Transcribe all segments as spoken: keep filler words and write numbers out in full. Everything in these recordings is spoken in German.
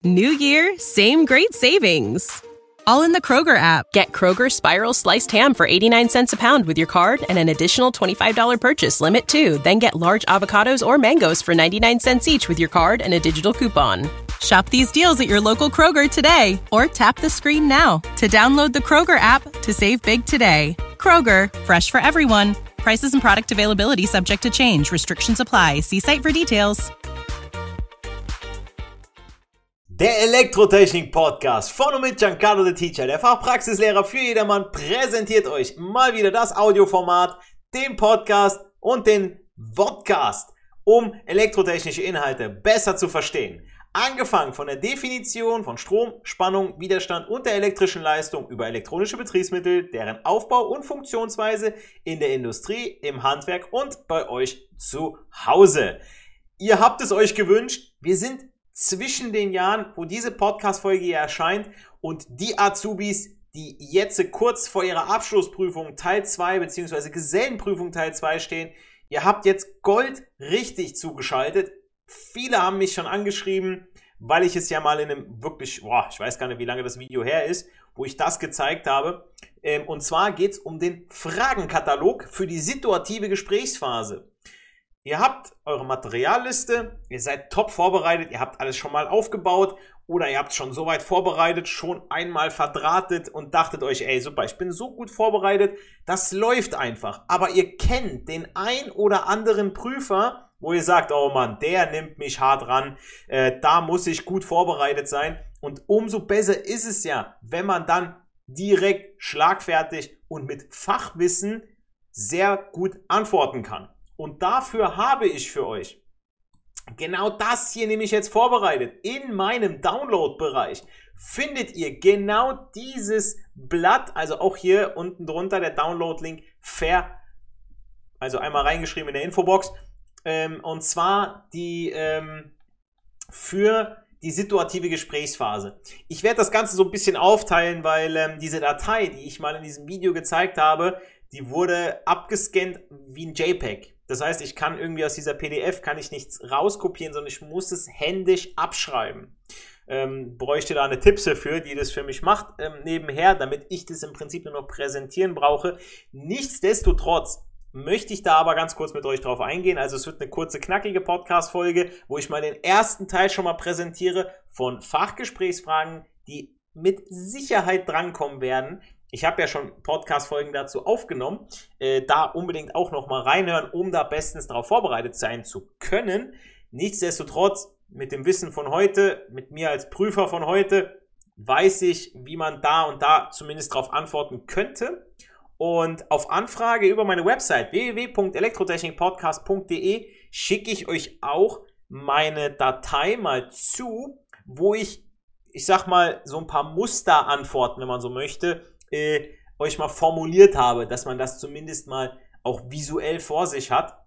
New year, same great savings. All in the Kroger app. Get Kroger Spiral Sliced Ham for eighty-nine cents a pound with your card and an additional twenty-five dollars purchase limit too. Then get large avocados or mangoes for ninety-nine cents each with your card and a digital coupon. Shop these deals at your local Kroger today or tap the screen now to download the Kroger app to save big today. Kroger, fresh for everyone. Prices and product availability subject to change. Restrictions apply. See site for details. Der Elektrotechnik-Podcast von und mit Giancarlo the Teacher, der Fachpraxislehrer für jedermann, präsentiert euch mal wieder das Audioformat, den Podcast und den Vodcast, um elektrotechnische Inhalte besser zu verstehen. Angefangen von der Definition von Strom, Spannung, Widerstand und der elektrischen Leistung über elektronische Betriebsmittel, deren Aufbau und Funktionsweise in der Industrie, im Handwerk und bei euch zu Hause. Ihr habt es euch gewünscht, wir sind zwischen den Jahren, wo diese Podcast-Folge hier erscheint, und die Azubis, die jetzt kurz vor ihrer Abschlussprüfung Teil zwei bzw. Gesellenprüfung Teil zwei stehen, ihr habt jetzt Gold richtig zugeschaltet. Viele haben mich schon angeschrieben, weil ich es ja mal in einem wirklich, boah, ich weiß gar nicht, wie lange das Video her ist, wo ich das gezeigt habe. Und zwar geht es um den Fragenkatalog für die situative Gesprächsphase. Ihr habt eure Materialliste, ihr seid top vorbereitet, ihr habt alles schon mal aufgebaut oder ihr habt schon so weit vorbereitet, schon einmal verdrahtet und dachtet euch, ey super, ich bin so gut vorbereitet, das läuft einfach. Aber ihr kennt den ein oder anderen Prüfer, wo ihr sagt, oh Mann, der nimmt mich hart ran, äh, da muss ich gut vorbereitet sein. Und umso besser ist es ja, wenn man dann direkt schlagfertig und mit Fachwissen sehr gut antworten kann. Und dafür habe ich für euch genau das hier nämlich jetzt vorbereitet. In meinem Download-Bereich findet ihr genau dieses Blatt, also auch hier unten drunter der Download-Link, ver, also einmal reingeschrieben in der Infobox, ähm, und zwar die ähm, für die situative Gesprächsphase. Ich werde das Ganze so ein bisschen aufteilen, weil ähm, diese Datei, die ich mal in diesem Video gezeigt habe, die wurde abgescannt wie ein JPEG. Das heißt, ich kann irgendwie aus dieser P D F kann ich nichts rauskopieren, sondern ich muss es händisch abschreiben. Ähm, bräuchte da eine Tipse für, die das für mich macht, ähm, nebenher, damit ich das im Prinzip nur noch präsentieren brauche. Nichtsdestotrotz möchte ich da aber ganz kurz mit euch drauf eingehen. Also es wird eine kurze, knackige Podcast-Folge, wo ich mal den ersten Teil schon mal präsentiere von Fachgesprächsfragen, die mit Sicherheit drankommen werden. Ich habe ja schon Podcast-Folgen dazu aufgenommen, äh, da unbedingt auch nochmal reinhören, um da bestens darauf vorbereitet sein zu können. Nichtsdestotrotz, mit dem Wissen von heute, mit mir als Prüfer von heute, weiß ich, wie man da und da zumindest darauf antworten könnte. Und auf Anfrage über meine Website w w w punkt elektrotechnikpodcast punkt d e schicke ich euch auch meine Datei mal zu, wo ich, ich sag mal, so ein paar Musterantworten, wenn man so möchte, Äh, euch mal formuliert habe, dass man das zumindest mal auch visuell vor sich hat.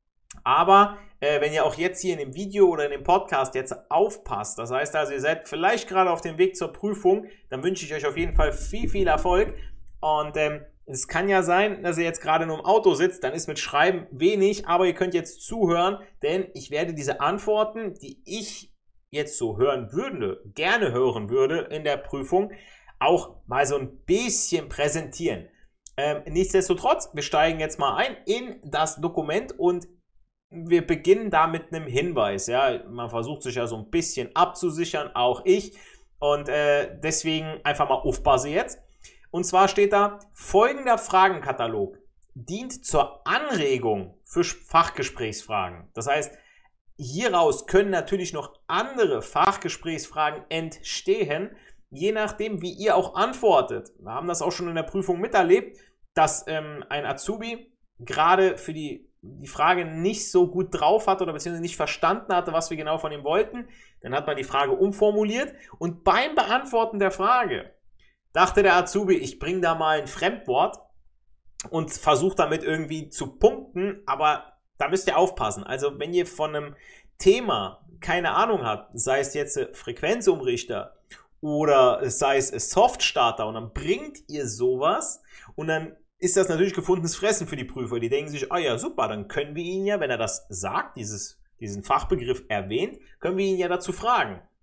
Aber äh, wenn ihr auch jetzt hier in dem Video oder in dem Podcast jetzt aufpasst, das heißt also, ihr seid vielleicht gerade auf dem Weg zur Prüfung, dann wünsche ich euch auf jeden Fall viel, viel Erfolg. Und ähm, es kann ja sein, dass ihr jetzt gerade nur im Auto sitzt, dann ist mit Schreiben wenig, aber ihr könnt jetzt zuhören, denn ich werde diese Antworten, die ich jetzt so hören würde, gerne hören würde in der Prüfung, auch mal so ein bisschen präsentieren. Ähm, nichtsdestotrotz, wir steigen jetzt mal ein in das Dokument und wir beginnen da mit einem Hinweis. Ja, man versucht sich ja so ein bisschen abzusichern, auch ich. Und äh, deswegen einfach mal aufpassen jetzt. Und zwar steht da, folgender Fragenkatalog dient zur Anregung für Fachgesprächsfragen. Das heißt, hieraus können natürlich noch andere Fachgesprächsfragen entstehen, je nachdem, wie ihr auch antwortet. Wir haben das auch schon in der Prüfung miterlebt, dass ähm, ein Azubi gerade für die, die Frage nicht so gut drauf hatte oder beziehungsweise nicht verstanden hatte, was wir genau von ihm wollten. Dann hat man die Frage umformuliert und beim Beantworten der Frage dachte der Azubi, ich bringe da mal ein Fremdwort und versuche damit irgendwie zu punkten, aber da müsst ihr aufpassen. Also wenn ihr von einem Thema keine Ahnung habt, sei es jetzt Frequenzumrichter oder sei es Softstarter und dann bringt ihr sowas und dann ist das natürlich gefundenes Fressen für die Prüfer. Die denken sich, ah ja super, dann können wir ihn ja, wenn er das sagt, dieses, diesen Fachbegriff erwähnt, können wir ihn ja dazu fragen.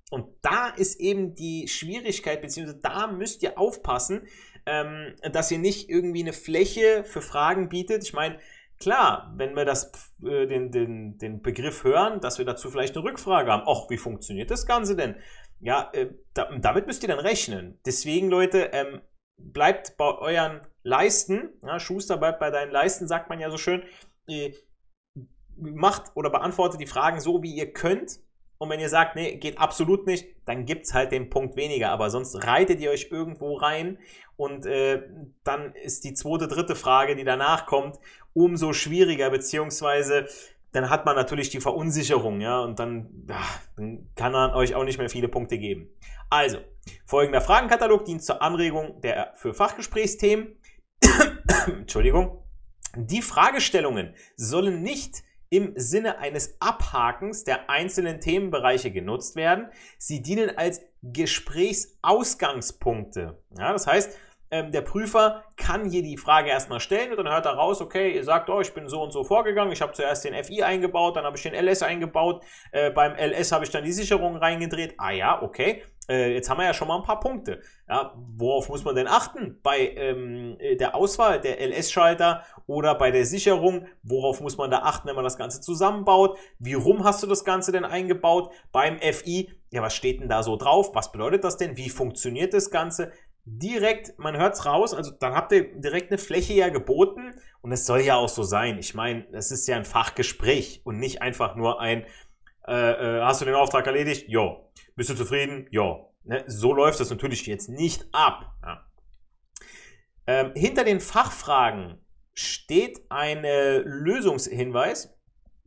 Und da ist eben die Schwierigkeit, beziehungsweise da müsst ihr aufpassen, ähm, dass ihr nicht irgendwie eine Fläche für Fragen bietet. Ich meine, klar, wenn wir das, äh, den, den, den Begriff hören, dass wir dazu vielleicht eine Rückfrage haben. Och, wie funktioniert das Ganze denn? Ja, äh, da, damit müsst ihr dann rechnen. Deswegen, Leute, ähm, bleibt bei euren Leisten. Ja, Schuster bleibt bei deinen Leisten, sagt man ja so schön. Äh, macht oder beantwortet die Fragen so, wie ihr könnt. Und wenn ihr sagt, nee, geht absolut nicht, dann gibt es halt den Punkt weniger. Aber sonst reitet ihr euch irgendwo rein und äh, dann ist die zweite, dritte Frage, die danach kommt, umso schwieriger, beziehungsweise dann hat man natürlich die Verunsicherung, ja, und dann, ja, dann kann man euch auch nicht mehr viele Punkte geben. Also, folgender Fragenkatalog dient zur Anregung der, für Fachgesprächsthemen. Entschuldigung. Die Fragestellungen sollen nicht im Sinne eines Abhakens der einzelnen Themenbereiche genutzt werden. Sie dienen als Gesprächsausgangspunkte. Ja, das heißt, ähm, der Prüfer kann hier die Frage erstmal stellen und dann hört er raus, okay, ihr sagt, oh, ich bin so und so vorgegangen, ich habe zuerst den F I eingebaut, dann habe ich den L S eingebaut, äh, beim L S habe ich dann die Sicherung reingedreht. Ah ja, okay, äh, jetzt haben wir ja schon mal ein paar Punkte. Ja, worauf muss man denn achten? Bei ähm, der Auswahl der L S-Schalter oder bei der Sicherung, worauf muss man da achten, wenn man das Ganze zusammenbaut? Wie rum hast du das Ganze denn eingebaut? Beim F I, ja, was steht denn da so drauf? Was bedeutet das denn? Wie funktioniert das Ganze? Direkt, man hört es raus, also dann habt ihr direkt eine Fläche ja geboten und es soll ja auch so sein. Ich meine, das ist ja ein Fachgespräch und nicht einfach nur ein, äh, äh, hast du den Auftrag erledigt? Ja. Bist du zufrieden? Ja. Ne? So läuft das natürlich jetzt nicht ab. Ja. Ähm, hinter den Fachfragen steht ein Lösungshinweis.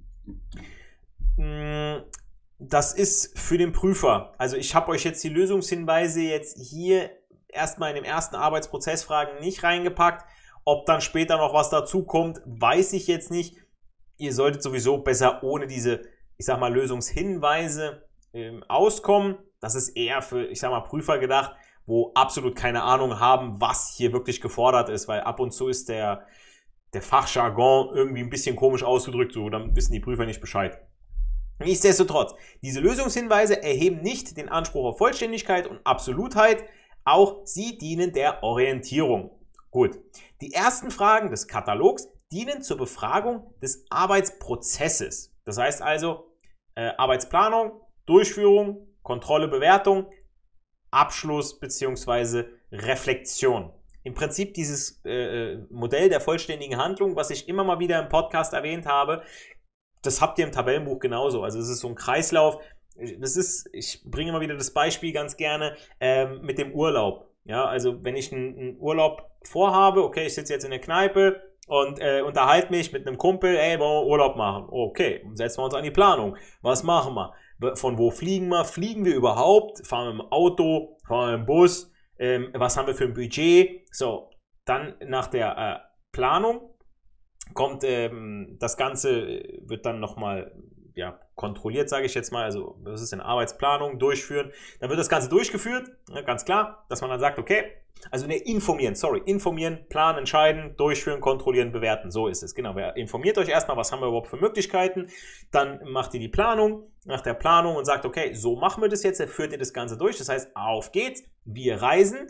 Das ist für den Prüfer. Also ich habe euch jetzt die Lösungshinweise jetzt hier erstmal in dem ersten Arbeitsprozessfragen nicht reingepackt. Ob dann später noch was dazu kommt, weiß ich jetzt nicht. Ihr solltet sowieso besser ohne diese, ich sag mal, Lösungshinweise ähm, auskommen. Das ist eher für, ich sag mal, Prüfer gedacht, wo absolut keine Ahnung haben, was hier wirklich gefordert ist, weil ab und zu ist der, der Fachjargon irgendwie ein bisschen komisch ausgedrückt, so, dann wissen die Prüfer nicht Bescheid. Nichtsdestotrotz, diese Lösungshinweise erheben nicht den Anspruch auf Vollständigkeit und Absolutheit, auch sie dienen der Orientierung. Gut, die ersten Fragen des Katalogs dienen zur Befragung des Arbeitsprozesses. Das heißt also äh, Arbeitsplanung, Durchführung, Kontrolle, Bewertung, Abschluss bzw. Reflexion. Im Prinzip dieses äh, Modell der vollständigen Handlung, was ich immer mal wieder im Podcast erwähnt habe, das habt ihr im Tabellenbuch genauso. Also es ist so ein Kreislauf. Das ist, ich bringe immer wieder das Beispiel ganz gerne ähm, mit dem Urlaub. Ja, also wenn ich einen, einen Urlaub vorhabe, okay, ich sitze jetzt in der Kneipe und äh, unterhalte mich mit einem Kumpel, ey, wollen wir Urlaub machen? Okay, setzen wir uns an die Planung. Was machen wir? Von wo fliegen wir? Fliegen wir überhaupt? Fahren wir im Auto? Fahren wir im Bus? Ähm, was haben wir für ein Budget? So, dann nach der äh, Planung kommt ähm, das Ganze, wird dann nochmal ja, kontrolliert, sage ich jetzt mal, also das ist eine Arbeitsplanung, durchführen, dann wird das Ganze durchgeführt, ne, ganz klar, dass man dann sagt, okay, also ne, informieren, sorry, informieren, planen, entscheiden, durchführen, kontrollieren, bewerten, so ist es, genau, wer informiert euch erstmal, was haben wir überhaupt für Möglichkeiten, dann macht ihr die Planung, nach der Planung und sagt, okay, so machen wir das jetzt, dann führt ihr das Ganze durch, das heißt, auf geht's, wir reisen,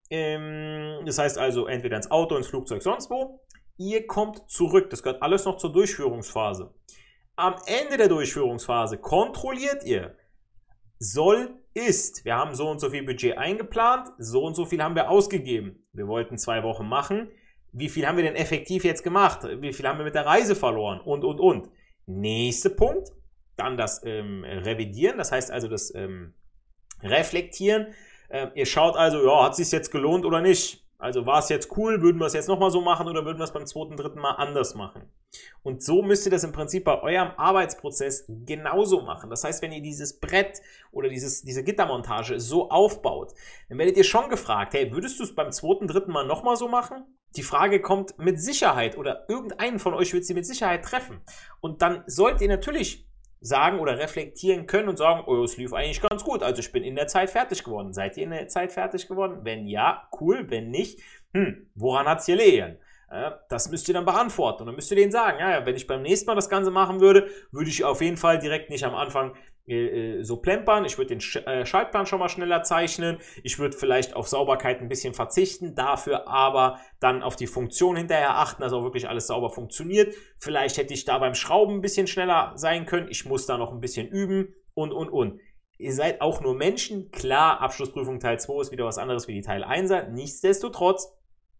ähm, das heißt also entweder ins Auto, ins Flugzeug, sonst wo, ihr kommt zurück, das gehört alles noch zur Durchführungsphase. Am Ende der Durchführungsphase kontrolliert ihr, soll, ist. Wir haben so und so viel Budget eingeplant, so und so viel haben wir ausgegeben. Wir wollten zwei Wochen machen. Wie viel haben wir denn effektiv jetzt gemacht? Wie viel haben wir mit der Reise verloren? Und, und, und. Nächster Punkt, dann das ähm, Revidieren, das heißt also das ähm, Reflektieren. Ähm, ihr schaut also, ja, hat es sich jetzt gelohnt oder nicht? Also war es jetzt cool, würden wir es jetzt nochmal so machen oder würden wir es beim zweiten, dritten Mal anders machen? Und so müsst ihr das im Prinzip bei eurem Arbeitsprozess genauso machen. Das heißt, wenn ihr dieses Brett oder dieses, diese Gittermontage so aufbaut, dann werdet ihr schon gefragt, hey, würdest du es beim zweiten, dritten Mal nochmal so machen? Die Frage kommt mit Sicherheit oder irgendeinen von euch wird sie mit Sicherheit treffen. Und dann sollt ihr natürlich sagen oder reflektieren können und sagen, oh, es lief eigentlich ganz gut, also ich bin in der Zeit fertig geworden. Seid ihr in der Zeit fertig geworden? Wenn ja, cool, wenn nicht, hm, woran hat es gelegen? Ja, das müsst ihr dann beantworten und dann müsst ihr denen sagen, ja, ja, wenn ich beim nächsten Mal das Ganze machen würde, würde ich auf jeden Fall direkt nicht am Anfang äh, so plempern. Ich würde den Sch äh, Schaltplan schon mal schneller zeichnen. Ich würde vielleicht auf Sauberkeit ein bisschen verzichten, dafür aber dann auf die Funktion hinterher achten, dass auch wirklich alles sauber funktioniert. Vielleicht hätte ich da beim Schrauben ein bisschen schneller sein können. Ich muss da noch ein bisschen üben und, und, und. Ihr seid auch nur Menschen. Klar, Abschlussprüfung Teil zwei ist wieder was anderes wie die Teil einser. Nichtsdestotrotz,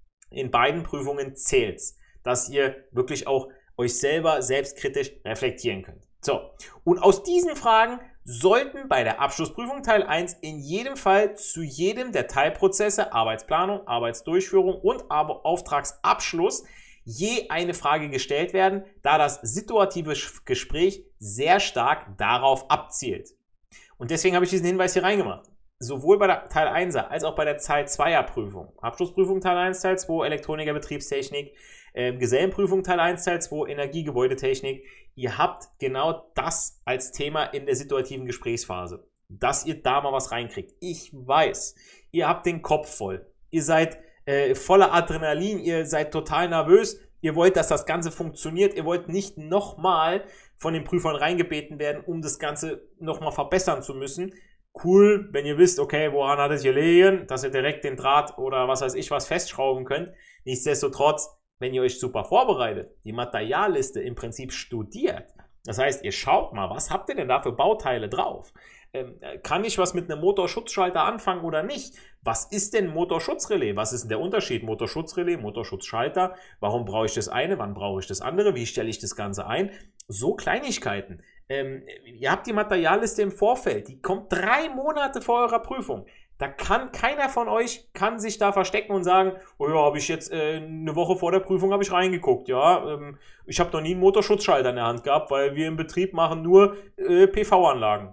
in beiden Prüfungen zählt's, dass ihr wirklich auch euch selber selbstkritisch reflektieren könnt. So, und aus diesen Fragen sollten bei der Abschlussprüfung Teil eins in jedem Fall zu jedem der Teilprozesse Arbeitsplanung, Arbeitsdurchführung und Auftragsabschluss je eine Frage gestellt werden, da das situative Gespräch sehr stark darauf abzielt. Und deswegen habe ich diesen Hinweis hier reingemacht. Sowohl bei der Teil einser als auch bei der Teil zweier Prüfung. Abschlussprüfung Teil eins, Teil zwei, Elektroniker, Betriebstechnik, äh, Gesellenprüfung Teil eins, Teil zwei, Energie, Gebäudetechnik. Ihr habt genau das als Thema in der situativen Gesprächsphase, dass ihr da mal was reinkriegt. Ich weiß, ihr habt den Kopf voll. Ihr seid äh, voller Adrenalin, ihr seid total nervös. Ihr wollt, dass das Ganze funktioniert. Ihr wollt nicht nochmal von den Prüfern reingebeten werden, um das Ganze nochmal verbessern zu müssen. Cool, wenn ihr wisst, okay, woran hat es gelegen, dass ihr direkt den Draht oder was weiß ich was festschrauben könnt. Nichtsdestotrotz, wenn ihr euch super vorbereitet, die Materialliste im Prinzip studiert, das heißt, ihr schaut mal, was habt ihr denn da für Bauteile drauf? Ähm, kann ich was mit einem Motorschutzschalter anfangen oder nicht? Was ist denn Motorschutzrelais? Was ist denn der Unterschied? Motorschutzrelais, Motorschutzschalter? Warum brauche ich das eine? Wann brauche ich das andere? Wie stelle ich das Ganze ein? So Kleinigkeiten. Ähm, ihr habt die Materialliste im Vorfeld. Die kommt drei Monate vor eurer Prüfung. Da kann keiner von euch kann sich da verstecken und sagen, oh ja, habe ich jetzt äh, eine Woche vor der Prüfung habe ich reingeguckt. Ja, ähm, ich habe noch nie einen Motorschutzschalter in der Hand gehabt, weil wir im Betrieb machen nur äh, P V-Anlagen.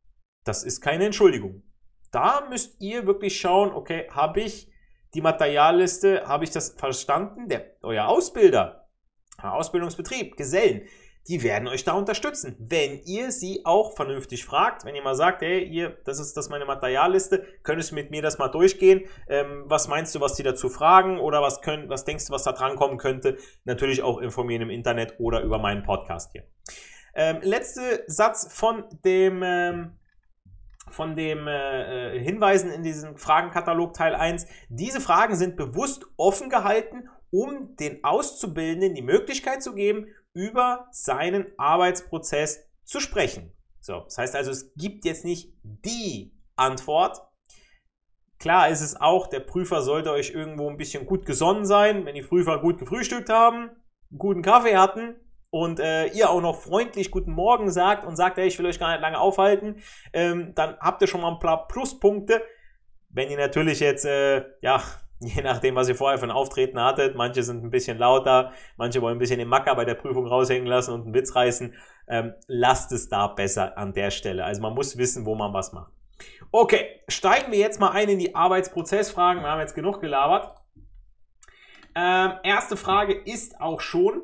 Das ist keine Entschuldigung. Da müsst ihr wirklich schauen, okay, habe ich die Materialliste, habe ich das verstanden? Der, euer Ausbilder, Ausbildungsbetrieb, Gesellen, die werden euch da unterstützen, wenn ihr sie auch vernünftig fragt. Wenn ihr mal sagt, hey, ihr, das ist das meine Materialliste, könntest du mit mir das mal durchgehen? Ähm, was meinst du, was die dazu fragen? Oder was, können, was denkst du, was da dran kommen könnte? Natürlich auch informieren im Internet oder über meinen Podcast hier. Ähm, letzter Satz von dem... Ähm, von dem äh, Hinweisen in diesem Fragenkatalog Teil eins. Diese Fragen sind bewusst offen gehalten, um den Auszubildenden die Möglichkeit zu geben, über seinen Arbeitsprozess zu sprechen. So, das heißt also, es gibt jetzt nicht die Antwort. Klar ist es auch, der Prüfer sollte euch irgendwo ein bisschen gut gesonnen sein. Wenn die Prüfer gut gefrühstückt haben, einen guten Kaffee hatten, und äh, ihr auch noch freundlich Guten Morgen sagt und sagt, hey, ich will euch gar nicht lange aufhalten, ähm, dann habt ihr schon mal ein paar Pluspunkte. Wenn ihr natürlich jetzt, äh, ja, je nachdem, was ihr vorher für ein Auftreten hattet, manche sind ein bisschen lauter, manche wollen ein bisschen den Macker bei der Prüfung raushängen lassen und einen Witz reißen, ähm, lasst es da besser an der Stelle. Also man muss wissen, wo man was macht. Okay, steigen wir jetzt mal ein in die Arbeitsprozessfragen. Wir haben jetzt genug gelabert. Ähm, erste Frage ist auch schon,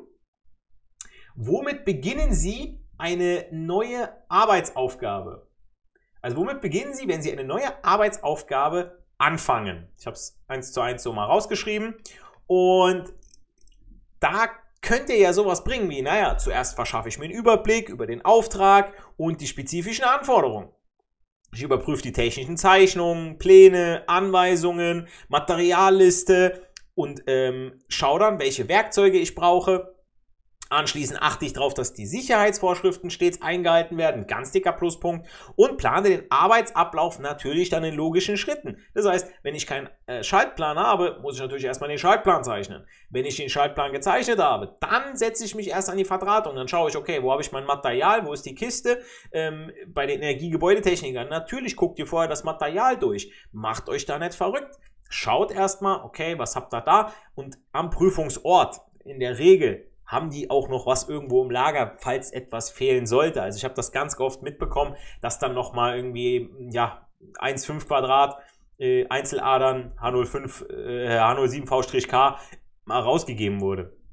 womit beginnen Sie eine neue Arbeitsaufgabe? Also womit beginnen Sie, wenn Sie eine neue Arbeitsaufgabe anfangen? Ich habe es eins zu eins so mal rausgeschrieben. Und da könnt ihr ja sowas bringen wie, naja, zuerst verschaffe ich mir einen Überblick über den Auftrag und die spezifischen Anforderungen. Ich überprüfe die technischen Zeichnungen, Pläne, Anweisungen, Materialliste und ähm, schaue dann, welche Werkzeuge ich brauche. Anschließend achte ich darauf, dass die Sicherheitsvorschriften stets eingehalten werden, ganz dicker Pluspunkt, und plane den Arbeitsablauf natürlich dann in logischen Schritten. Das heißt, wenn ich keinen äh, Schaltplan habe, muss ich natürlich erstmal den Schaltplan zeichnen. Wenn ich den Schaltplan gezeichnet habe, dann setze ich mich erst an die Verdrahtung. Dann schaue ich, okay, wo habe ich mein Material, wo ist die Kiste? Ähm, bei den Energiegebäudetechnikern, natürlich guckt ihr vorher das Material durch. Macht euch da nicht verrückt. Schaut erstmal, okay, was habt ihr da? Und am Prüfungsort, in der Regel, haben die auch noch was irgendwo im Lager, falls etwas fehlen sollte. Also ich habe das ganz oft mitbekommen, dass dann nochmal irgendwie, ja, eins Komma fünf Quadrat, äh, Einzeladern, H null fünf, äh, H null sieben V K mal rausgegeben wurde.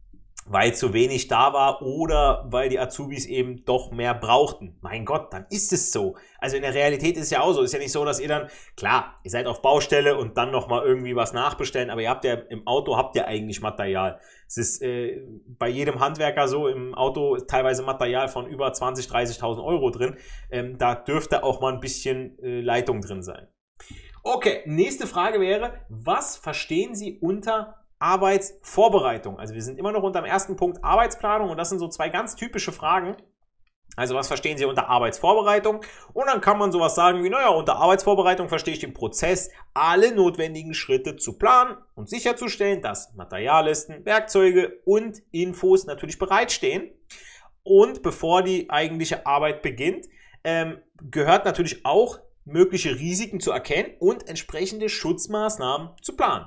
weil zu wenig da war oder weil die Azubis eben doch mehr brauchten. Mein Gott, dann ist es so. Also in der Realität ist es ja auch so. Ist ja nicht so, dass ihr dann, klar, ihr seid auf Baustelle und dann nochmal irgendwie was nachbestellen, aber ihr habt ja im Auto habt ihr eigentlich Material. Es ist äh, bei jedem Handwerker so, im Auto teilweise Material von über zwanzigtausend, dreißigtausend Euro drin. Ähm, da dürfte auch mal ein bisschen äh, Leitung drin sein. Okay, nächste Frage wäre, was verstehen Sie unter Arbeitsvorbereitung? Also wir sind immer noch unter dem ersten Punkt Arbeitsplanung und das sind so zwei ganz typische Fragen. Also was verstehen Sie unter Arbeitsvorbereitung? Und dann kann man sowas sagen wie, naja, unter Arbeitsvorbereitung verstehe ich den Prozess, alle notwendigen Schritte zu planen und sicherzustellen, dass Materiallisten, Werkzeuge und Infos natürlich bereitstehen. Und bevor die eigentliche Arbeit beginnt, ähm, gehört natürlich auch mögliche Risiken zu erkennen und entsprechende Schutzmaßnahmen zu planen.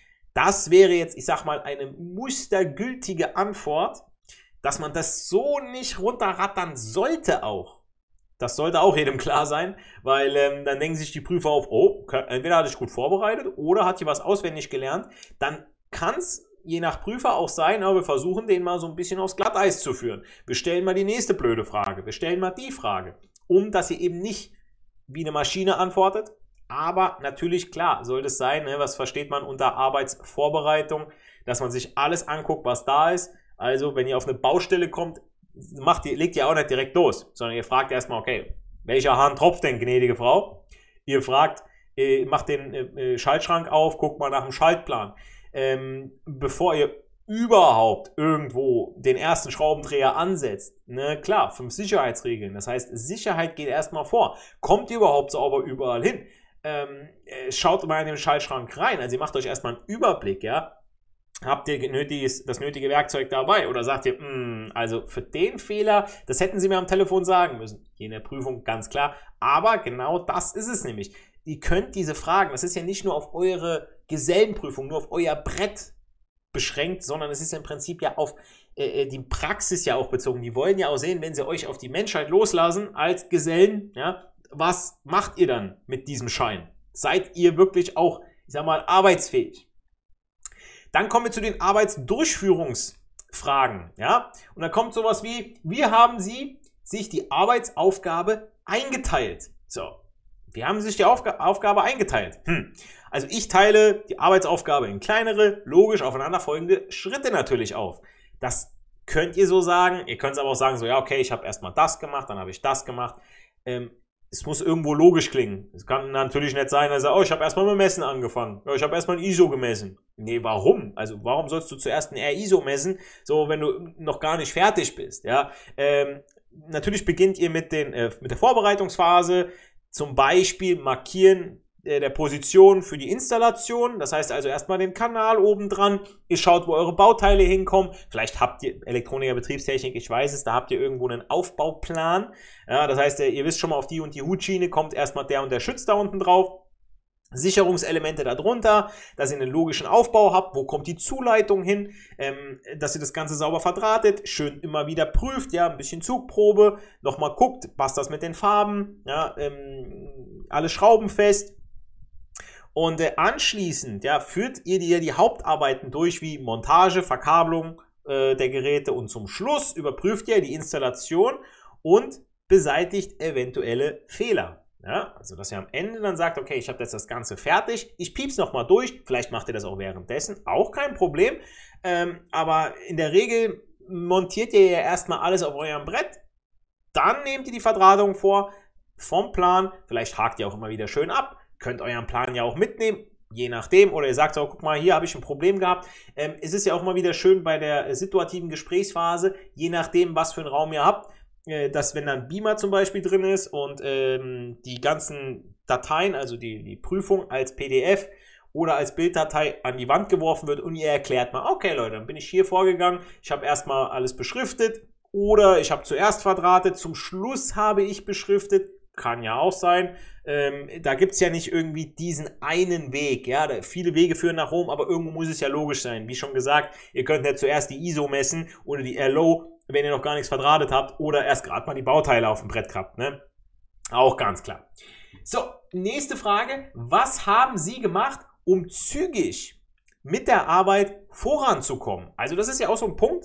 Das wäre jetzt, ich sag mal, eine mustergültige Antwort, dass man das so nicht runterrattern sollte auch. Das sollte auch jedem klar sein, weil ähm, dann denken sich die Prüfer auf, oh, entweder hatte ich gut vorbereitet oder hat hier was auswendig gelernt. Dann kann es je nach Prüfer auch sein, aber wir versuchen den mal so ein bisschen aufs Glatteis zu führen. Wir stellen mal die nächste blöde Frage, wir stellen mal die Frage, um dass ihr eben nicht wie eine Maschine antwortet. Aber natürlich, klar, sollte es sein, ne, was versteht man unter Arbeitsvorbereitung, dass man sich alles anguckt, was da ist. Also, wenn ihr auf eine Baustelle kommt, macht ihr, legt ihr auch nicht direkt los, sondern ihr fragt erstmal, okay, welcher Hahn tropft denn, gnädige Frau? Ihr fragt, äh, macht den äh, Schaltschrank auf, guckt mal nach dem Schaltplan. Ähm, bevor ihr überhaupt irgendwo den ersten Schraubendreher ansetzt, ne, klar, fünf Sicherheitsregeln. Das heißt, Sicherheit geht erstmal vor. Kommt ihr überhaupt sauber überall hin? Ähm, schaut mal in den Schaltschrank rein, also ihr macht euch erstmal einen Überblick, ja, habt ihr nötiges, das nötige Werkzeug dabei oder sagt ihr, mh, also für den Fehler, das hätten Sie mir am Telefon sagen müssen, hier in der Prüfung ganz klar, aber genau das ist es nämlich, ihr könnt diese Fragen, das ist ja nicht nur auf eure Gesellenprüfung, nur auf euer Brett beschränkt, sondern es ist ja im Prinzip ja auf äh, die Praxis ja auch bezogen, die wollen ja auch sehen, wenn sie euch auf die Menschheit loslassen als Gesellen, ja, was macht ihr dann mit diesem Schein? Seid ihr wirklich auch, ich sag mal, arbeitsfähig? Dann kommen wir zu den Arbeitsdurchführungsfragen, ja? Und da kommt sowas wie, wie haben Sie sich die Arbeitsaufgabe eingeteilt? So, wie haben Sie sich die Aufga- Aufgabe eingeteilt? Hm. Also ich teile die Arbeitsaufgabe in kleinere, logisch aufeinanderfolgende Schritte natürlich auf. Das könnt ihr so sagen. Ihr könnt es aber auch sagen, so, ja, okay, ich habe erstmal das gemacht, dann habe ich das gemacht. Ähm, Es muss irgendwo logisch klingen. Es kann natürlich nicht sein, dass er, oh, ich habe erstmal mit Messen angefangen. Ja, ich habe erstmal ein I S O gemessen. Nee, warum? Also warum sollst du zuerst ein R I S O messen, so wenn du noch gar nicht fertig bist? Ja, ähm, natürlich beginnt ihr mit, den, äh, mit der Vorbereitungsphase, zum Beispiel markieren äh, der Position für die Installation. Das heißt also erstmal den Kanal oben dran. Ihr schaut, wo eure Bauteile hinkommen. Vielleicht habt ihr Elektroniker, Betriebstechnik, ich weiß es, da habt ihr irgendwo einen Aufbauplan. Ja, das heißt, ihr wisst schon mal, auf die und die Hutschiene kommt erstmal der und der Schütz da unten drauf. Sicherungselemente darunter, dass ihr einen logischen Aufbau habt, wo kommt die Zuleitung hin, ähm, dass ihr das Ganze sauber verdrahtet, schön immer wieder prüft, ja, ein bisschen Zugprobe, nochmal guckt, passt das mit den Farben, ja, ähm, alle Schrauben fest. Und äh, anschließend, ja, führt ihr die, die Hauptarbeiten durch, wie Montage, Verkabelung äh, der Geräte und zum Schluss überprüft ihr die Installation und beseitigt eventuelle Fehler. Ja, also dass ihr am Ende dann sagt, okay, ich habe jetzt das Ganze fertig, ich piep's nochmal durch, vielleicht macht ihr das auch währenddessen, auch kein Problem, ähm, aber in der Regel montiert ihr ja erstmal alles auf eurem Brett, dann nehmt ihr die Verdrahtung vor, vom Plan, vielleicht hakt ihr auch immer wieder schön ab, könnt euren Plan ja auch mitnehmen, je nachdem, oder ihr sagt so, guck mal, hier habe ich ein Problem gehabt. Ähm, es ist ja auch mal wieder schön bei der situativen Gesprächsphase, je nachdem, was für einen Raum ihr habt, dass wenn dann Beamer zum Beispiel drin ist und ähm, die ganzen Dateien, also die, die Prüfung als P D F oder als Bilddatei an die Wand geworfen wird und ihr erklärt mal, okay Leute, dann bin ich hier vorgegangen, ich habe erstmal alles beschriftet oder ich habe zuerst verdrahtet, zum Schluss habe ich beschriftet, kann ja auch sein. Ähm, da gibt es ja nicht irgendwie diesen einen Weg, ja, da, viele Wege führen nach Rom, aber irgendwo muss es ja logisch sein. Wie schon gesagt, ihr könnt ja zuerst die I S O messen oder die L O, wenn ihr noch gar nichts verdrahtet habt oder erst gerade mal die Bauteile auf dem Brett habt, ne? Auch ganz klar. So, nächste Frage. Was haben Sie gemacht, um zügig mit der Arbeit voranzukommen? Also das ist ja auch so ein Punkt,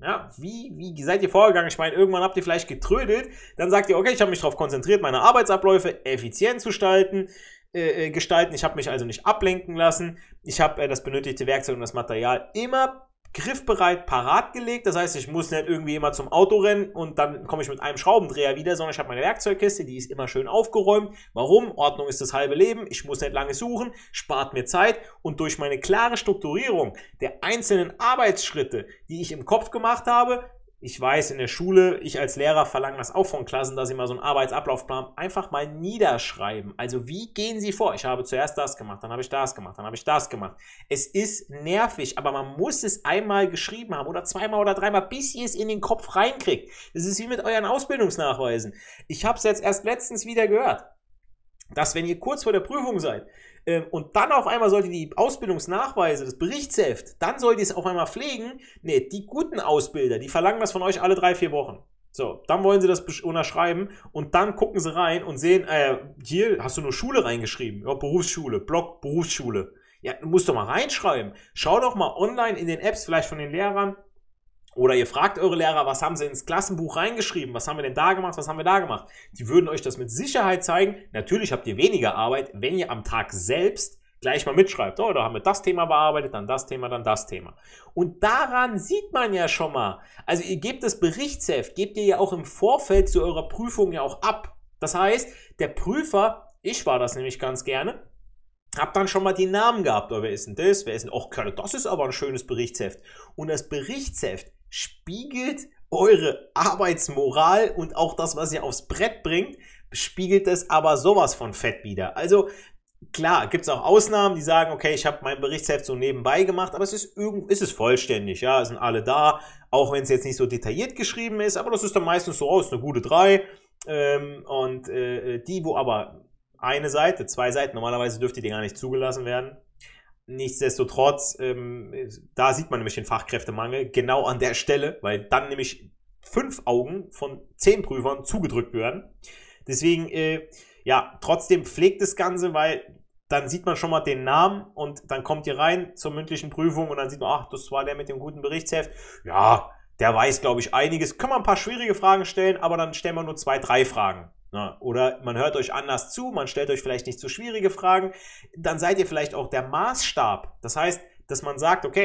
Ja, wie, wie seid ihr vorgegangen? Ich meine, irgendwann habt ihr vielleicht getrödelt, dann sagt ihr, okay, ich habe mich darauf konzentriert, meine Arbeitsabläufe effizient zu gestalten, äh, gestalten. Ich habe mich also nicht ablenken lassen. Ich habe äh, das benötigte Werkzeug und das Material immer griffbereit parat gelegt. Das heißt, ich muss nicht irgendwie immer zum Auto rennen und dann komme ich mit einem Schraubendreher wieder, sondern ich habe meine Werkzeugkiste, die ist immer schön aufgeräumt. Warum? Ordnung ist das halbe Leben. Ich muss nicht lange suchen, spart mir Zeit und durch meine klare Strukturierung der einzelnen Arbeitsschritte, die ich im Kopf gemacht habe, ich weiß, in der Schule, ich als Lehrer verlange das auch von Klassen, dass sie mal so einen Arbeitsablaufplan einfach mal niederschreiben. Also wie gehen sie vor? Ich habe zuerst das gemacht, dann habe ich das gemacht, dann habe ich das gemacht. Es ist nervig, aber man muss es einmal geschrieben haben oder zweimal oder dreimal, bis ihr es in den Kopf reinkriegt. Das ist wie mit euren Ausbildungsnachweisen. Ich habe es jetzt erst letztens wieder gehört, dass wenn ihr kurz vor der Prüfung seid, und dann auf einmal sollt ihr die Ausbildungsnachweise, das Berichtsheft, dann sollt ihr es auf einmal pflegen. Ne, die guten Ausbilder, die verlangen das von euch alle drei, vier Wochen. So, dann wollen sie das unterschreiben und dann gucken sie rein und sehen, äh, hier hast du nur Schule reingeschrieben. Ja, Berufsschule, Blog, Berufsschule. Ja, du musst doch mal reinschreiben. Schau doch mal online in den Apps, vielleicht von den Lehrern. Oder ihr fragt eure Lehrer, was haben sie ins Klassenbuch reingeschrieben? Was haben wir denn da gemacht? Was haben wir da gemacht? Die würden euch das mit Sicherheit zeigen. Natürlich habt ihr weniger Arbeit, wenn ihr am Tag selbst gleich mal mitschreibt. Oh, da haben wir das Thema bearbeitet, dann das Thema, dann das Thema. Und daran sieht man ja schon mal. Also ihr gebt das Berichtsheft, gebt ihr ja auch im Vorfeld zu eurer Prüfung ja auch ab. Das heißt, der Prüfer, ich war das nämlich ganz gerne, hab dann schon mal die Namen gehabt. Oh, wer ist denn das? Wer ist denn? Och, das ist aber ein schönes Berichtsheft. Und das Berichtsheft spiegelt eure Arbeitsmoral und auch das, was ihr aufs Brett bringt, spiegelt es aber sowas von fett wieder. Also klar, gibt es auch Ausnahmen, die sagen, okay, ich habe mein Berichtsheft so nebenbei gemacht, aber es ist, irgend, ist es vollständig, ja, es sind alle da, auch wenn es jetzt nicht so detailliert geschrieben ist, aber das ist dann meistens so aus, eine gute drei. Ähm, und äh, die, wo aber eine Seite, zwei Seiten, normalerweise dürfte die gar nicht zugelassen werden. Nichtsdestotrotz, ähm, da sieht man nämlich den Fachkräftemangel genau an der Stelle, weil dann nämlich fünf Augen von zehn Prüfern zugedrückt werden. Deswegen, äh, ja, trotzdem pflegt das Ganze, weil dann sieht man schon mal den Namen und dann kommt ihr rein zur mündlichen Prüfung und dann sieht man, ach, das war der mit dem guten Berichtsheft. Ja, der weiß, glaube ich, einiges. Können wir ein paar schwierige Fragen stellen, aber dann stellen wir nur zwei, drei Fragen. Ja, oder man hört euch anders zu, man stellt euch vielleicht nicht so schwierige Fragen, dann seid ihr vielleicht auch der Maßstab. Das heißt, dass man sagt, okay,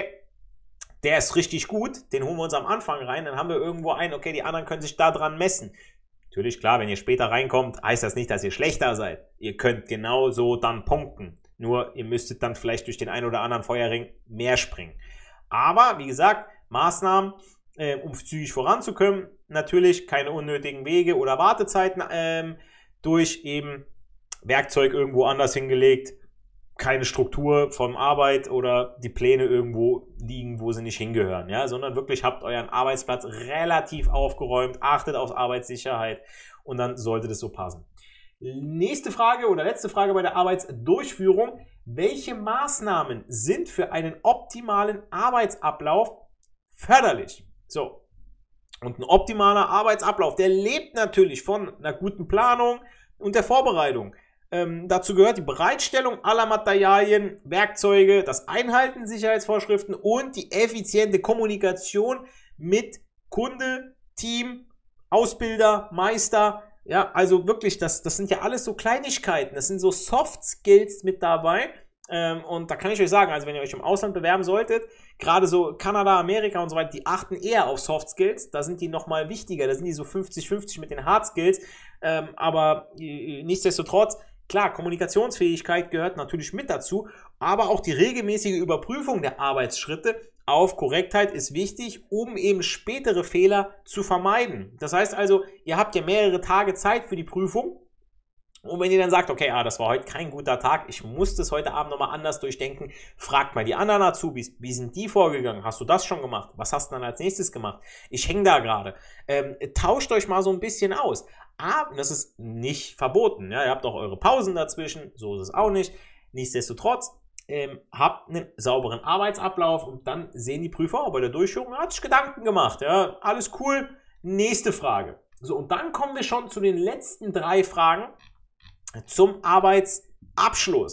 der ist richtig gut, den holen wir uns am Anfang rein, dann haben wir irgendwo einen, okay, die anderen können sich da dran messen. Natürlich, klar, wenn ihr später reinkommt, heißt das nicht, dass ihr schlechter seid. Ihr könnt genauso dann punkten. Nur ihr müsstet dann vielleicht durch den einen oder anderen Feuerring mehr springen. Aber, wie gesagt, Maßnahmen, äh, um zügig voranzukommen, natürlich keine unnötigen Wege oder Wartezeiten ähm, durch eben Werkzeug irgendwo anders hingelegt, keine Struktur von Arbeit oder die Pläne irgendwo liegen, wo sie nicht hingehören, ja, sondern wirklich habt euren Arbeitsplatz relativ aufgeräumt, achtet auf Arbeitssicherheit und dann sollte das so passen. Nächste Frage oder letzte Frage bei der Arbeitsdurchführung. Welche Maßnahmen sind für einen optimalen Arbeitsablauf förderlich? So. Und ein optimaler Arbeitsablauf, der lebt natürlich von einer guten Planung und der Vorbereitung. Ähm, dazu gehört die Bereitstellung aller Materialien, Werkzeuge, das Einhalten Sicherheitsvorschriften und die effiziente Kommunikation mit Kunde, Team, Ausbilder, Meister. Ja, also wirklich, das, das sind ja alles so Kleinigkeiten, das sind so Soft Skills mit dabei. Ähm, und da kann ich euch sagen, also wenn ihr euch im Ausland bewerben solltet, gerade so Kanada, Amerika und so weiter, die achten eher auf Soft Skills, da sind die nochmal wichtiger, da sind die so fünfzig fünfzig mit den Hard Skills, ähm, aber äh, nichtsdestotrotz, klar, Kommunikationsfähigkeit gehört natürlich mit dazu, aber auch die regelmäßige Überprüfung der Arbeitsschritte auf Korrektheit ist wichtig, um eben spätere Fehler zu vermeiden. Das heißt also, ihr habt ja mehrere Tage Zeit für die Prüfung. Und wenn ihr dann sagt, okay, ah, das war heute kein guter Tag, ich muss das heute Abend nochmal anders durchdenken, fragt mal die anderen Azubis, wie sind die vorgegangen? Hast du das schon gemacht? Was hast du dann als nächstes gemacht? Ich hänge da gerade. Ähm, tauscht euch mal so ein bisschen aus. Aber das ist nicht verboten. Ja? Ihr habt auch eure Pausen dazwischen, so ist es auch nicht. Nichtsdestotrotz, ähm, habt einen sauberen Arbeitsablauf und dann sehen die Prüfer, oh, bei der Durchführung hat sich Gedanken gemacht. Ja? Alles cool. Nächste Frage. So, und dann kommen wir schon zu den letzten drei Fragen zum Arbeitsabschluss.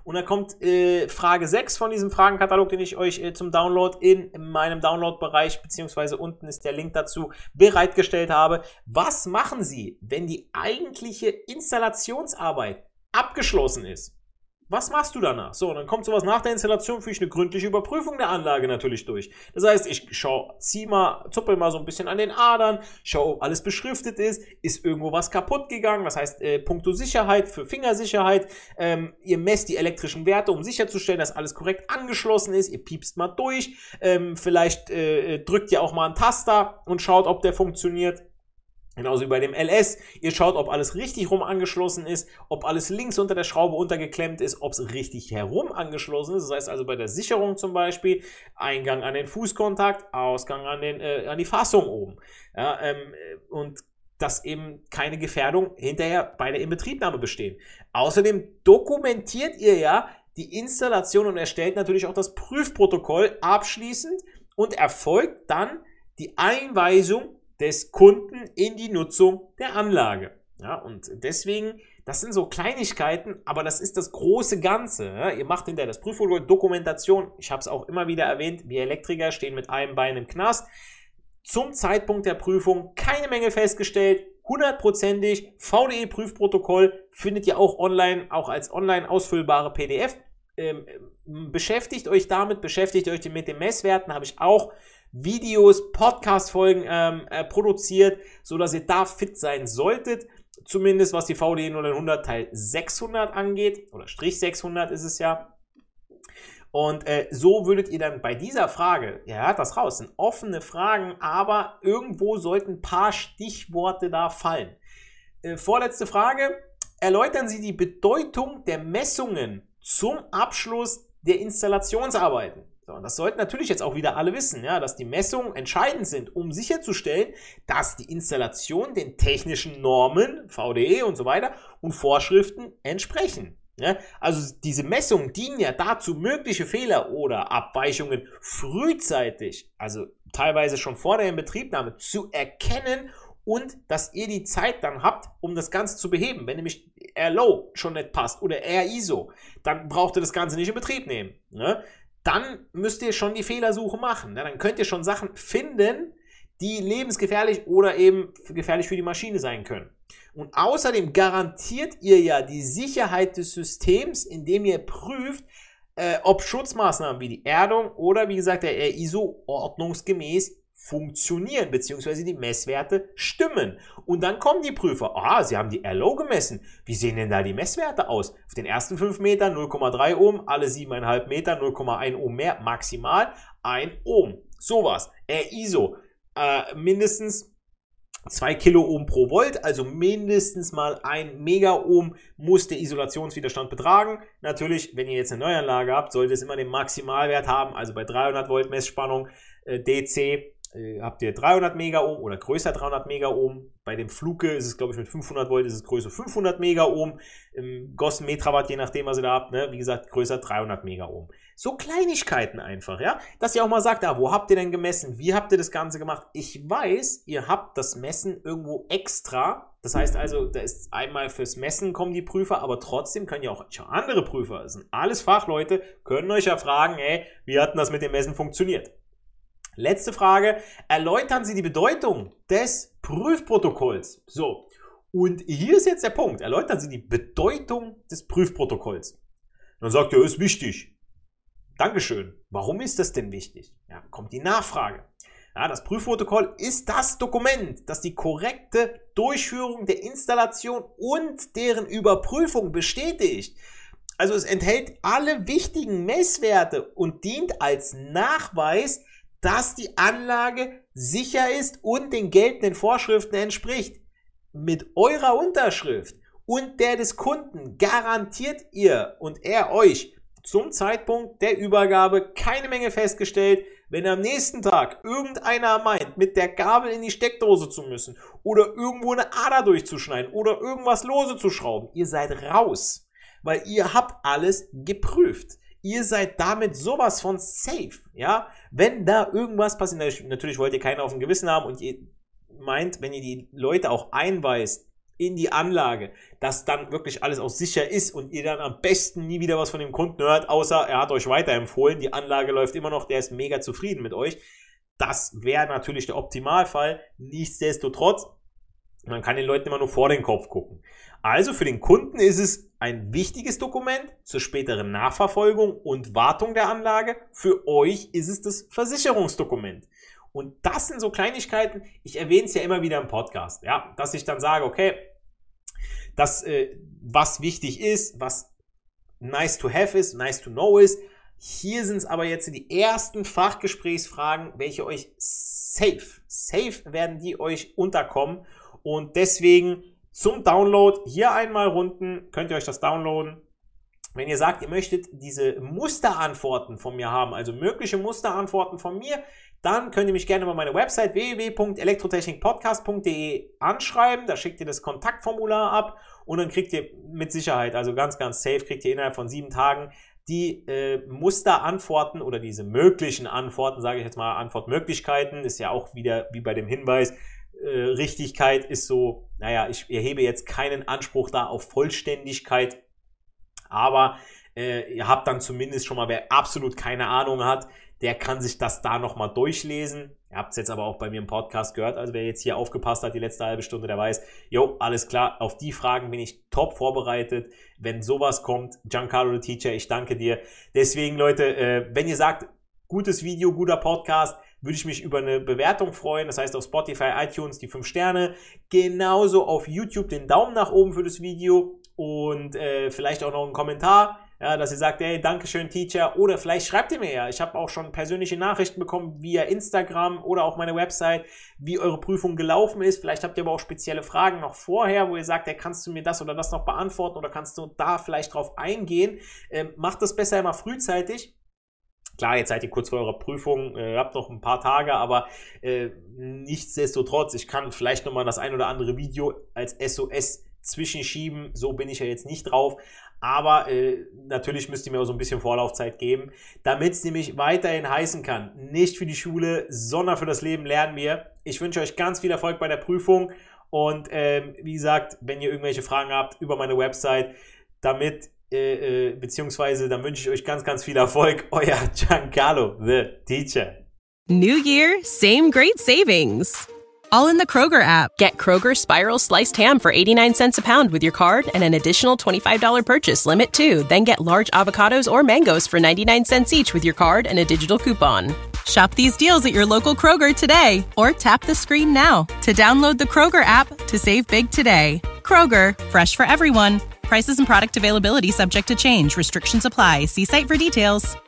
Und dann kommt äh, Frage sechs von diesem Fragenkatalog, den ich euch äh, zum Download in meinem Download-Bereich, beziehungsweise unten ist der Link dazu, bereitgestellt habe. Was machen Sie, wenn die eigentliche Installationsarbeit abgeschlossen ist? Was machst du danach? So, und dann kommt sowas nach der Installation, führe ich eine gründliche Überprüfung der Anlage natürlich durch. Das heißt, ich schaue, zieh mal, zuppel mal so ein bisschen an den Adern, schaue, ob alles beschriftet ist, ist irgendwo was kaputt gegangen, das heißt, äh, puncto Sicherheit, für Fingersicherheit, ähm, ihr messt die elektrischen Werte, um sicherzustellen, dass alles korrekt angeschlossen ist, ihr piepst mal durch, ähm, vielleicht äh, drückt ihr auch mal einen Taster und schaut, ob der funktioniert. Genauso wie bei dem L S. Ihr schaut, ob alles richtig rum angeschlossen ist, ob alles links unter der Schraube untergeklemmt ist, ob es richtig herum angeschlossen ist. Das heißt also bei der Sicherung zum Beispiel, Eingang an den Fußkontakt, Ausgang an, den, äh, an die Fassung oben. Ja, ähm, und dass eben keine Gefährdung hinterher bei der Inbetriebnahme bestehen. Außerdem dokumentiert ihr ja die Installation und erstellt natürlich auch das Prüfprotokoll abschließend und erfolgt dann die Einweisung des Kunden in die Nutzung der Anlage. Ja, und deswegen, das sind so Kleinigkeiten, aber das ist das große Ganze. Ja, ihr macht hinterher das Prüfprotokoll, Dokumentation. Ich habe es auch immer wieder erwähnt, wir Elektriker stehen mit einem Bein im Knast. Zum Zeitpunkt der Prüfung keine Mängel festgestellt, hundertprozentig. V D E-Prüfprotokoll findet ihr auch online, auch als online ausfüllbare P D F. Ähm, beschäftigt euch damit, beschäftigt euch mit den Messwerten, habe ich auch Videos, Podcast-Folgen ähm, äh, produziert, sodass ihr da fit sein solltet, zumindest was die V D E null hundert Teil sechshundert angeht, oder Strich sechshundert ist es ja. Und äh, so würdet ihr dann bei dieser Frage, ja, das raus, sind offene Fragen, aber irgendwo sollten ein paar Stichworte da fallen. Äh, vorletzte Frage, erläutern Sie die Bedeutung der Messungen zum Abschluss der Installationsarbeiten. So, und das sollten natürlich jetzt auch wieder alle wissen, ja, dass die Messungen entscheidend sind, um sicherzustellen, dass die Installation den technischen Normen, V D E und so weiter und Vorschriften entsprechen. Ja, also diese Messungen dienen ja dazu, mögliche Fehler oder Abweichungen frühzeitig, also teilweise schon vor der Inbetriebnahme, zu erkennen und dass ihr die Zeit dann habt, um das Ganze zu beheben. Wenn nämlich R L O schon nicht passt oder R I S O, dann braucht ihr das Ganze nicht in Betrieb nehmen. Ne? Dann müsst ihr schon die Fehlersuche machen. Ne? Dann könnt ihr schon Sachen finden, die lebensgefährlich oder eben gefährlich für die Maschine sein können. Und außerdem garantiert ihr ja die Sicherheit des Systems, indem ihr prüft, äh, ob Schutzmaßnahmen wie die Erdung oder wie gesagt der R I S O ordnungsgemäß funktionieren, beziehungsweise die Messwerte stimmen. Und dann kommen die Prüfer, ah, sie haben die R L O gemessen. Wie sehen denn da die Messwerte aus? Auf den ersten fünf Metern null Komma drei Ohm, alle sieben Komma fünf Meter null Komma eins Ohm mehr, maximal ein Ohm. Sowas. R I S O, äh, mindestens zwei Kiloohm pro Volt, also mindestens mal ein Megaohm muss der Isolationswiderstand betragen. Natürlich, wenn ihr jetzt eine Neuanlage habt, sollte es immer den Maximalwert haben, also bei dreihundert Volt Messspannung äh, D C äh, habt ihr dreihundert Megaohm oder größer dreihundert Megaohm. Bei dem Fluke ist es, glaube ich, mit fünfhundert Volt ist es größer fünfhundert Megaohm. Im Gossen Metrawatt, je nachdem, was ihr da habt, ne? Wie gesagt, größer dreihundert Megaohm. So Kleinigkeiten einfach, ja, dass ihr auch mal sagt, ah, wo habt ihr denn gemessen? Wie habt ihr das Ganze gemacht? Ich weiß, ihr habt das Messen irgendwo extra. Das heißt also, da ist einmal fürs Messen kommen die Prüfer, aber trotzdem können ja auch andere Prüfer, das sind alles Fachleute, können euch ja fragen, ey, wie hat denn das mit dem Messen funktioniert? Letzte Frage, erläutern Sie die Bedeutung des Prüfprotokolls. So, und hier ist jetzt der Punkt, erläutern Sie die Bedeutung des Prüfprotokolls. Dann sagt er, ist wichtig. Dankeschön. Warum ist das denn wichtig? Ja, kommt die Nachfrage. Ja, das Prüfprotokoll ist das Dokument, das die korrekte Durchführung der Installation und deren Überprüfung bestätigt. Also es enthält alle wichtigen Messwerte und dient als Nachweis, dass die Anlage sicher ist und den geltenden Vorschriften entspricht. Mit eurer Unterschrift und der des Kunden garantiert ihr und er euch zum Zeitpunkt der Übergabe keine Menge festgestellt, wenn am nächsten Tag irgendeiner meint, mit der Gabel in die Steckdose zu müssen oder irgendwo eine Ader durchzuschneiden oder irgendwas lose zu schrauben. Ihr seid raus, weil ihr habt alles geprüft. Ihr seid damit sowas von safe, ja? Wenn da irgendwas passiert, natürlich wollt ihr keinen auf dem Gewissen haben und ihr meint, wenn ihr die Leute auch einweist, in die Anlage, dass dann wirklich alles auch sicher ist und ihr dann am besten nie wieder was von dem Kunden hört, außer er hat euch weiterempfohlen, die Anlage läuft immer noch, der ist mega zufrieden mit euch. Das wäre natürlich der Optimalfall. Nichtsdestotrotz, man kann den Leuten immer nur vor den Kopf gucken. Also für den Kunden ist es ein wichtiges Dokument zur späteren Nachverfolgung und Wartung der Anlage. Für euch ist es das Versicherungsdokument. Und das sind so Kleinigkeiten, ich erwähne es ja immer wieder im Podcast, ja, dass ich dann sage, okay, das, äh, was wichtig ist, was nice to have ist, nice to know ist. Hier sind es aber jetzt die ersten Fachgesprächsfragen, welche euch safe, safe werden die euch unterkommen. Und deswegen zum Download hier einmal unten, könnt ihr euch das downloaden. Wenn ihr sagt, ihr möchtet diese Musterantworten von mir haben, also mögliche Musterantworten von mir, dann könnt ihr mich gerne über meine Website w w w punkt elektrotechnikpodcast punkt d e anschreiben. Da schickt ihr das Kontaktformular ab und dann kriegt ihr mit Sicherheit, also ganz, ganz safe, kriegt ihr innerhalb von sieben Tagen die äh, Musterantworten oder diese möglichen Antworten, sage ich jetzt mal, Antwortmöglichkeiten, ist ja auch wieder wie bei dem Hinweis, äh, Richtigkeit ist so, naja, ich erhebe jetzt keinen Anspruch da auf Vollständigkeit, aber äh, ihr habt dann zumindest schon mal, wer absolut keine Ahnung hat, der kann sich das da nochmal durchlesen. Ihr habt es jetzt aber auch bei mir im Podcast gehört, also wer jetzt hier aufgepasst hat, die letzte halbe Stunde, der weiß, jo, alles klar, auf die Fragen bin ich top vorbereitet. Wenn sowas kommt, Giancarlo the Teacher, ich danke dir. Deswegen, Leute, äh, wenn ihr sagt, gutes Video, guter Podcast, würde ich mich über eine Bewertung freuen. Das heißt auf Spotify, iTunes die fünf Sterne. Genauso auf YouTube den Daumen nach oben für das Video und äh, vielleicht auch noch einen Kommentar. Ja, dass ihr sagt, hey, Dankeschön, Teacher, oder vielleicht schreibt ihr mir ja. Ich habe auch schon persönliche Nachrichten bekommen via Instagram oder auf meine Website, wie eure Prüfung gelaufen ist. Vielleicht habt ihr aber auch spezielle Fragen noch vorher, wo ihr sagt, hey, kannst du mir das oder das noch beantworten oder kannst du da vielleicht drauf eingehen. Ähm, macht das besser immer frühzeitig. Klar, jetzt seid ihr kurz vor eurer Prüfung, äh, ihr habt noch ein paar Tage, aber äh, nichtsdestotrotz, ich kann vielleicht nochmal das ein oder andere Video als S O S zwischenschieben. So bin ich ja jetzt nicht drauf. Aber äh, natürlich müsst ihr mir auch so ein bisschen Vorlaufzeit geben, damit es nämlich weiterhin heißen kann. Nicht für die Schule, sondern für das Leben lernen wir. Ich wünsche euch ganz viel Erfolg bei der Prüfung. Und äh, wie gesagt, wenn ihr irgendwelche Fragen habt, über meine Website, damit, äh, äh, beziehungsweise dann wünsche ich euch ganz, ganz viel Erfolg. Euer Giancarlo, the Teacher. New year, same great savings. All in the Kroger app. Get Kroger Spiral Sliced Ham for eighty-nine cents a pound with your card and an additional twenty-five dollars purchase limit too. Then get large avocados or mangoes for ninety-nine cents each with your card and a digital coupon. Shop these deals at your local Kroger today or tap the screen now to download the Kroger app to save big today. Kroger, fresh for everyone. Prices and product availability subject to change. Restrictions apply. See site for details.